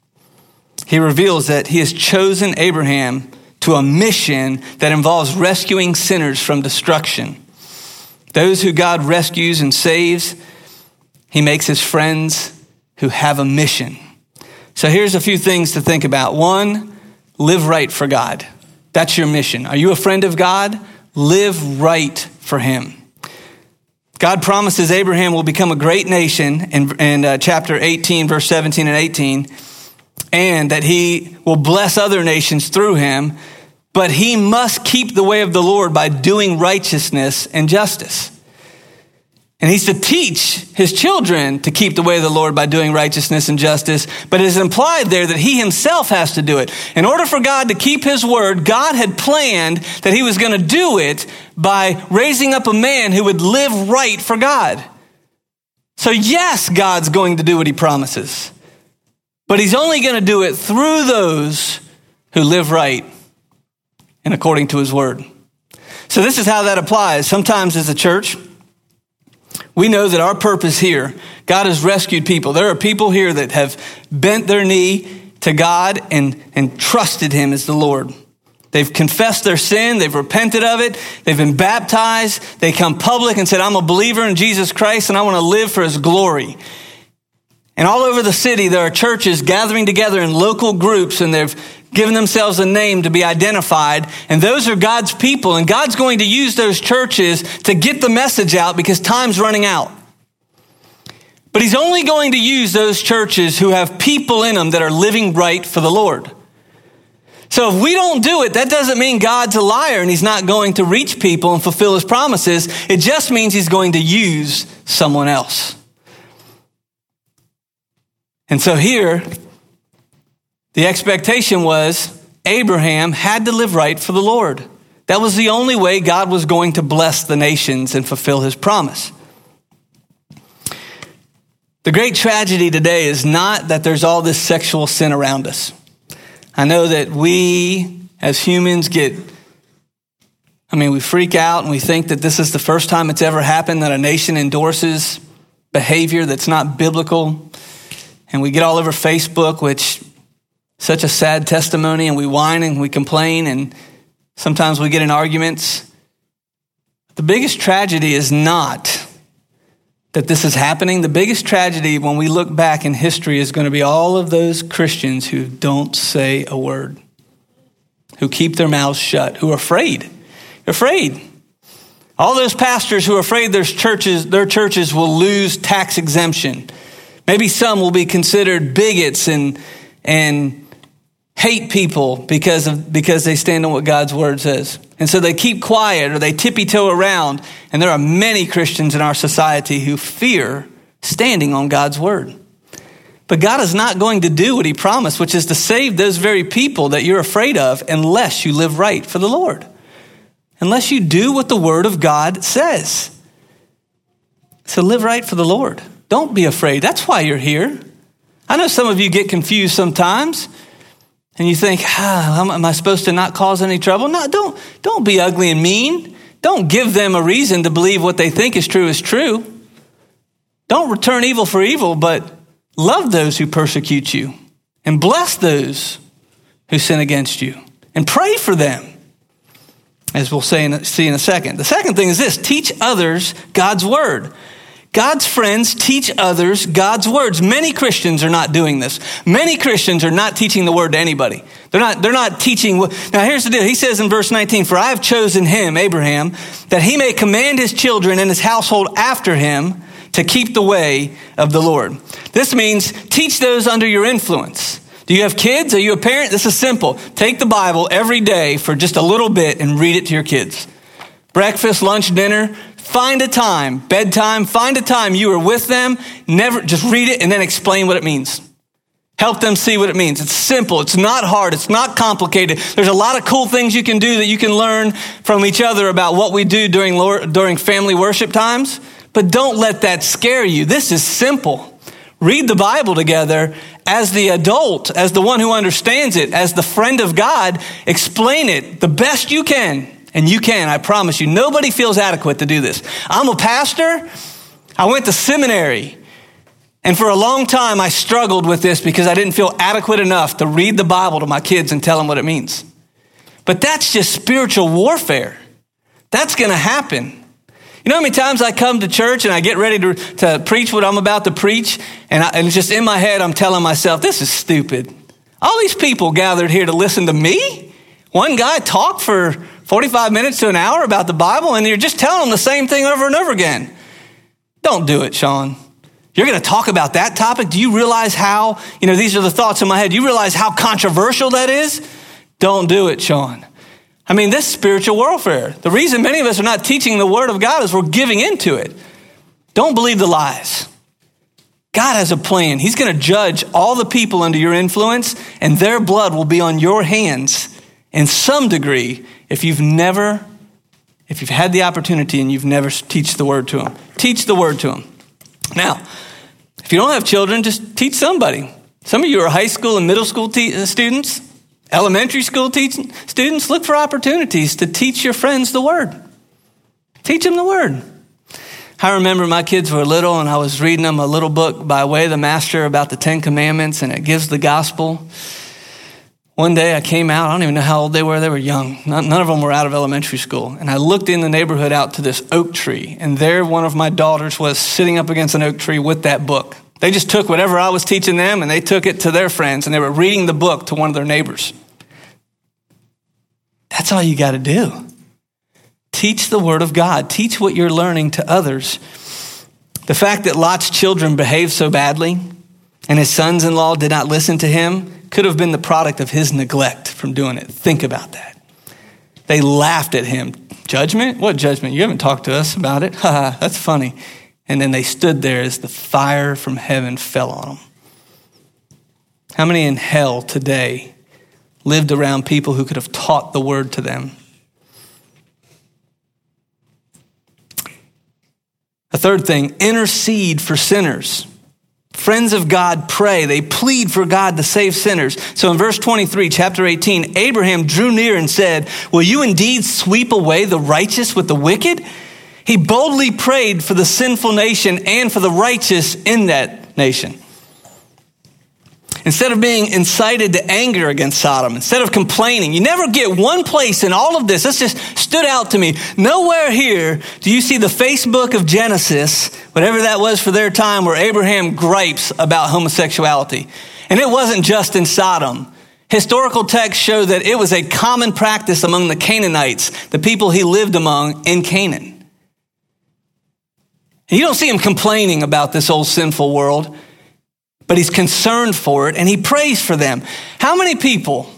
He reveals that he has chosen Abraham to a mission that involves rescuing sinners from destruction. Those who God rescues and saves, he makes his friends who have a mission. So here's a few things to think about. One, live right for God. That's your mission. Are you a friend of God? Live right for him. God promises Abraham will become a great nation in, in uh, chapter eighteen, verse seventeen and eighteen, and that he will bless other nations through him. But he must keep the way of the Lord by doing righteousness and justice. And he's to teach his children to keep the way of the Lord by doing righteousness and justice. But it is implied there that he himself has to do it. In order for God to keep his word, God had planned that he was going to do it by raising up a man who would live right for God. So yes, God's going to do what he promises. But he's only going to do it through those who live right and according to his word. So this is how that applies. Sometimes as a church, we know that our purpose here, God has rescued people. There are people here that have bent their knee to God and, and trusted him as the Lord. They've confessed their sin. They've repented of it. They've been baptized. They come public and said, I'm a believer in Jesus Christ and I want to live for his glory. And all over the city, there are churches gathering together in local groups, and they've given themselves a name to be identified. And those are God's people. And God's going to use those churches to get the message out because time's running out. But he's only going to use those churches who have people in them that are living right for the Lord. So if we don't do it, that doesn't mean God's a liar and he's not going to reach people and fulfill his promises. It just means he's going to use someone else. And so here, the expectation was Abraham had to live right for the Lord. That was the only way God was going to bless the nations and fulfill his promise. The great tragedy today is not that there's all this sexual sin around us. I know that we as humans get, I mean, we freak out and we think that this is the first time it's ever happened that a nation endorses behavior that's not biblical. And we get all over Facebook, which such a sad testimony, and we whine and we complain, and sometimes we get in arguments. The biggest tragedy is not that this is happening. The biggest tragedy when we look back in history is going to be all of those Christians who don't say a word, who keep their mouths shut, who are afraid. They're afraid. All those pastors who are afraid their churches, their churches will lose tax exemption. Maybe some will be considered bigots and and hate people because of because they stand on what God's word says. And so they keep quiet or they tippy-toe around. And there are many Christians in our society who fear standing on God's word. But God is not going to do what he promised, which is to save those very people that you're afraid of unless you live right for the Lord. Unless you do what the word of God says. So live right for the Lord. Don't be afraid. That's why you're here. I know some of you get confused sometimes. And you think, ah, am I supposed to not cause any trouble? No, don't, don't be ugly and mean. Don't give them a reason to believe what they think is true is true. Don't return evil for evil, but love those who persecute you and bless those who sin against you and pray for them, as we'll say in, see in a second. The second thing is this: teach others God's word. God's friends teach others God's words. Many Christians are not doing this. Many Christians are not teaching the word to anybody. They're not, they're not teaching. Now here's the deal. He says in verse nineteen, "For I have chosen him," Abraham, "that he may command his children and his household after him to keep the way of the Lord." This means teach those under your influence. Do you have kids? Are you a parent? This is simple. Take the Bible every day for just a little bit and read it to your kids. Breakfast, lunch, dinner. Find a time, bedtime, find a time you are with them. Never just read it and then explain what it means. Help them see what it means. It's simple. It's not hard. It's not complicated. There's a lot of cool things you can do that you can learn from each other about what we do during during family worship times. But don't let that scare you. This is simple. Read the Bible together as the adult, as the one who understands it, as the friend of God. Explain it the best you can. And you can, I promise you. Nobody feels adequate to do this. I'm a pastor. I went to seminary. And for a long time, I struggled with this because I didn't feel adequate enough to read the Bible to my kids and tell them what it means. But that's just spiritual warfare. That's going to happen. You know how many times I come to church and I get ready to, to preach what I'm about to preach, and, I, and just in my head, I'm telling myself, this is stupid. All these people gathered here to listen to me? One guy talked for forty-five minutes to an hour about the Bible, and you're just telling them the same thing over and over again. Don't do it, Sean. You're going to talk about that topic? Do you realize how, you know, these are the thoughts in my head. Do you realize how controversial that is? Don't do it, Sean. I mean, this is spiritual warfare. The reason many of us are not teaching the word of God is we're giving into it. Don't believe the lies. God has a plan. He's going to judge all the people under your influence, and their blood will be on your hands in some degree if you've never, if you've had the opportunity and you've never teach the word to them. Teach the word to them. Now, if you don't have children, just teach somebody. Some of you are high school and middle school te- students, elementary school teaching students. Look for opportunities to teach your friends the word. Teach them the word. I remember my kids were little and I was reading them a little book by Way the Master about the Ten Commandments, and it gives the gospel. One day I came out, I don't even know how old they were. They were young. None of them were out of elementary school. And I looked in the neighborhood out to this oak tree. And there one of my daughters was sitting up against an oak tree with that book. They just took whatever I was teaching them and they took it to their friends. And they were reading the book to one of their neighbors. That's all you got to do. Teach the word of God. Teach what you're learning to others. The fact that Lot's children behaved so badly and his sons-in-law did not listen to him could have been the product of his neglect from doing it. Think about that. They laughed at him. Judgment? What judgment? You haven't talked to us about it. Ha, that's funny. And then they stood there as the fire from heaven fell on them. How many in hell today lived around people who could have taught the word to them? A third thing, intercede for sinners. Friends of God pray. They plead for God to save sinners. So in verse twenty-three, chapter eighteen, Abraham drew near and said, "Will you indeed sweep away the righteous with the wicked?" He boldly prayed for the sinful nation and for the righteous in that nation. instead of being incited to anger against Sodom, instead of complaining. You never get one place in all of this. This just stood out to me. Nowhere here do you see the Facebook of Genesis, whatever that was for their time, where Abraham gripes about homosexuality. And it wasn't just in Sodom. Historical texts show that it was a common practice among the Canaanites, the people he lived among in Canaan. And you don't see him complaining about this old sinful world, but he's concerned for it and he prays for them. How many people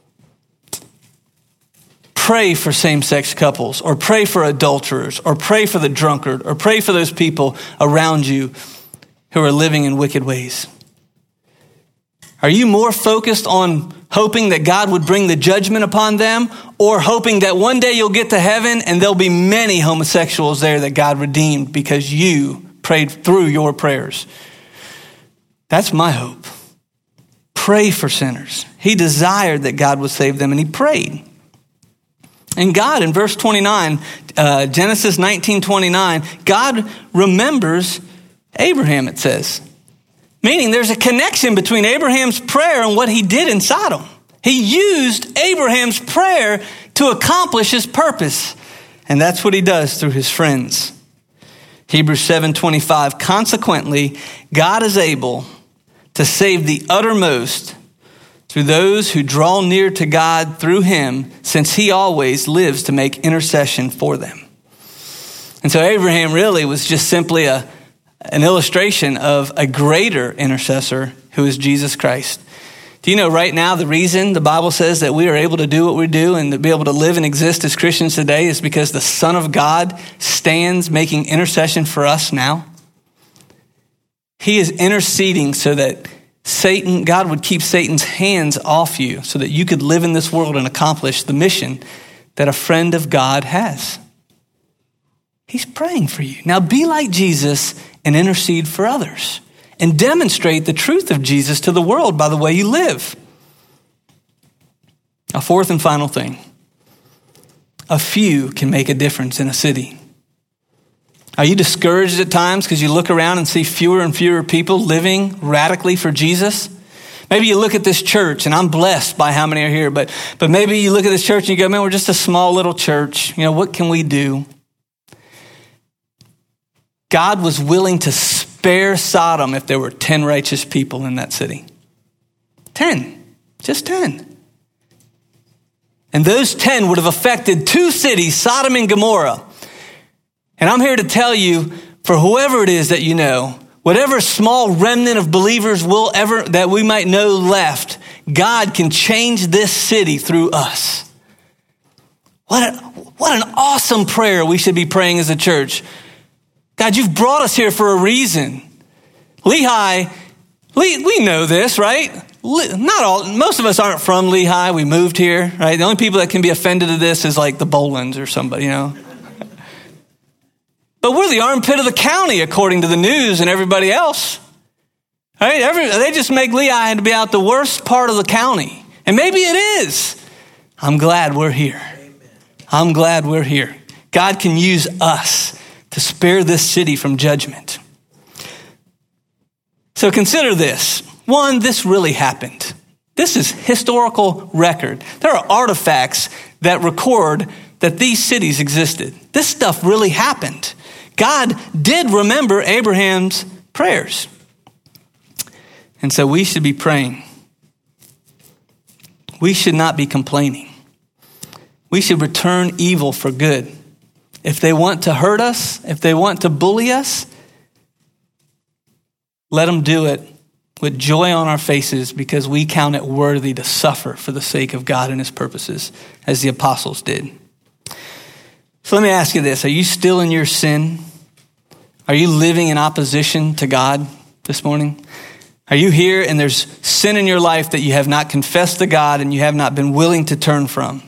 pray for same-sex couples, or pray for adulterers, or pray for the drunkard, or pray for those people around you who are living in wicked ways? Are you more focused on hoping that God would bring the judgment upon them, or hoping that one day you'll get to heaven and there'll be many homosexuals there that God redeemed because you prayed through your prayers? That's my hope. Pray for sinners. He desired that God would save them, and he prayed. And God, in verse twenty-nine, uh, Genesis nineteen twenty-nine, God remembers Abraham, it says. Meaning there's a connection between Abraham's prayer and what he did in Sodom. He used Abraham's prayer to accomplish his purpose. And that's what he does through his friends. Hebrews seven twenty-five, consequently, God is able to save the uttermost through those who draw near to God through him, since he always lives to make intercession for them. And so Abraham really was just simply a an illustration of a greater intercessor who is Jesus Christ. Do you know right now the reason the Bible says that we are able to do what we do and to be able to live and exist as Christians today is because the Son of God stands making intercession for us now? He is interceding so that Satan, God would keep Satan's hands off you so that you could live in this world and accomplish the mission that a friend of God has. He's praying for you. Now be like Jesus and intercede for others, and demonstrate the truth of Jesus to the world by the way you live. A fourth and final thing. A few can make a difference in a city. Are you discouraged at times because you look around and see fewer and fewer people living radically for Jesus? Maybe you look at this church, and I'm blessed by how many are here, but, but maybe you look at this church and you go, man, we're just a small little church. You know, what can we do? God was willing to spare Sodom if there were ten righteous people in that city. Ten, just ten. And those ten would have affected two cities, Sodom and Gomorrah. And I'm here to tell you, for whoever it is that you know, whatever small remnant of believers will ever, that we might know left, God can change this city through us. What, a, what an awesome prayer we should be praying as a church. God, you've brought us here for a reason. Lehigh, we know this, right? Not all, most of us aren't from Lehigh. We moved here, right? The only people that can be offended to this is like the Bolins or somebody, you know. But we're the armpit of the county, according to the news and everybody else. Right? Every, they just make Lehigh to be out the worst part of the county. And maybe it is. I'm glad we're here. I'm glad we're here. God can use us to spare this city from judgment. So consider this. One, this really happened. This is historical record. There are artifacts that record that these cities existed. This stuff really happened. God did remember Abraham's prayers. And so we should be praying. We should not be complaining. We should return evil for good. If they want to hurt us, if they want to bully us, let them do it with joy on our faces, because we count it worthy to suffer for the sake of God and his purposes, as the apostles did. So let me ask you this. Are you still in your sin? Are you living in opposition to God this morning? Are you here and there's sin in your life that you have not confessed to God and you have not been willing to turn from?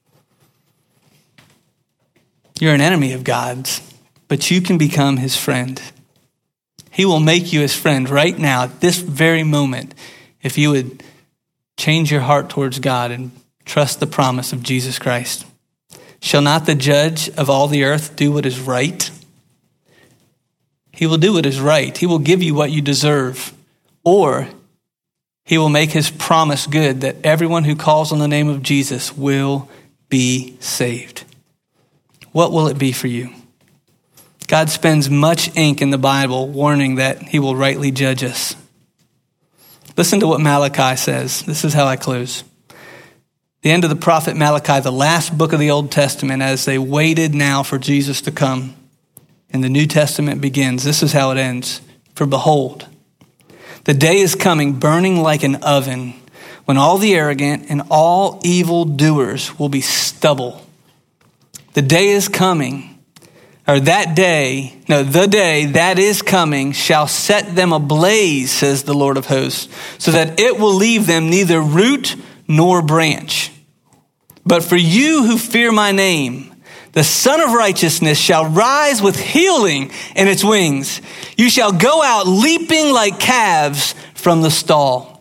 You're an enemy of God's, but you can become his friend. He will make you his friend right now, at this very moment, if you would change your heart towards God and trust the promise of Jesus Christ. Shall not the judge of all the earth do what is right? He will do what is right. He will give you what you deserve, or He will make his promise good that everyone who calls on the name of Jesus will be saved. What will it be for you? God spends much ink in the Bible warning that he will rightly judge us. Listen to what Malachi says. This is how I close. The end of the prophet Malachi, the last book of the Old Testament, as they waited now for Jesus to come, and the New Testament begins. This is how it ends. For behold, the day is coming, burning like an oven, when all the arrogant and all evil doers will be stubble. The day is coming, or that day, no, the day that is coming shall set them ablaze, says the Lord of hosts, so that it will leave them neither root nor branch. But for you who fear my name, the Son of Righteousness shall rise with healing in its wings. You shall go out leaping like calves from the stall.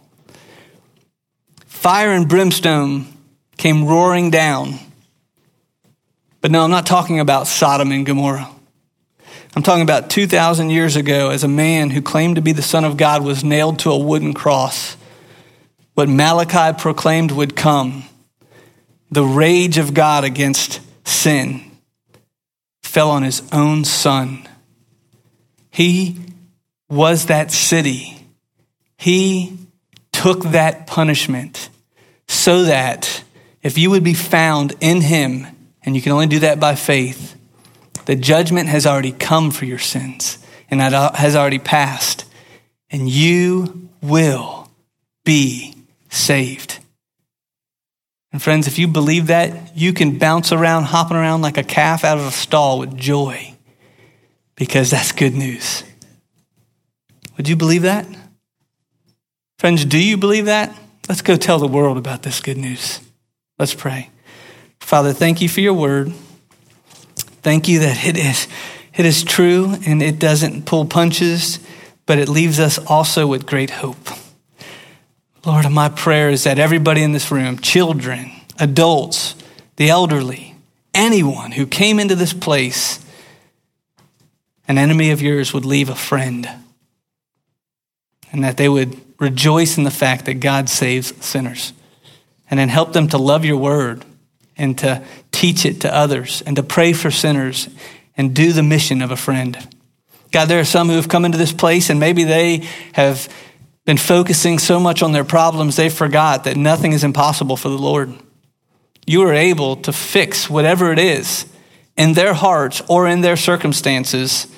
Fire and brimstone came roaring down. But no, I'm not talking about Sodom and Gomorrah. I'm talking about two thousand years ago as a man who claimed to be the Son of God was nailed to a wooden cross. What Malachi proclaimed would come, the rage of God against sin, fell on his own Son. He was that city. He took that punishment so that if you would be found in him, and you can only do that by faith, the judgment has already come for your sins and that has already passed, and you will be saved. And friends, if you believe that, you can bounce around, hopping around like a calf out of a stall with joy, because that's good news. Would you believe that? Friends, do you believe that? Let's go tell the world about this good news. Let's pray. Father, thank you for your word. Thank you that it is, it is true and it doesn't pull punches, but it leaves us also with great hope. Lord, my prayer is that everybody in this room, children, adults, the elderly, anyone who came into this place, an enemy of yours, would leave a friend, and that they would rejoice in the fact that God saves sinners, and then help them to love your word and to teach it to others and to pray for sinners and do the mission of a friend. God, there are some who have come into this place and maybe they have been focusing so much on their problems, they forgot that nothing is impossible for the Lord. You are able to fix whatever it is in their hearts or in their circumstances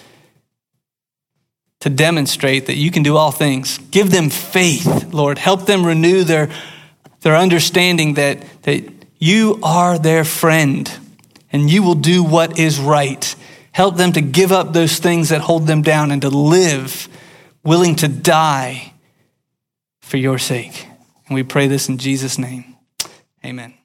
to demonstrate that you can do all things. Give them faith, Lord. Help them renew their, their understanding that, that you are their friend and you will do what is right. Help them to give up those things that hold them down and to live willing to die for your sake. And we pray this in Jesus' name. Amen.